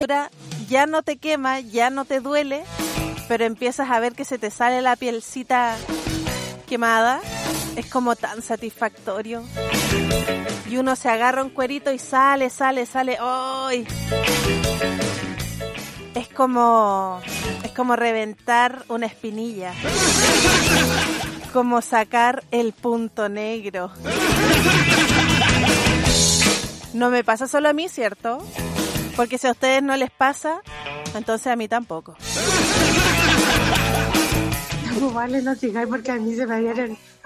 quemadura ya no te quema, ya no te duele, pero empiezas a ver que se te sale la pielcita quemada. Es como tan satisfactorio. Y uno se agarra un cuerito y sale. ¡Ay! Es como reventar una espinilla. Como sacar el punto negro. No me pasa solo a mí, ¿cierto? Porque si a ustedes no les pasa, entonces a mí tampoco. Vale, no sigáis porque a mí se me dieron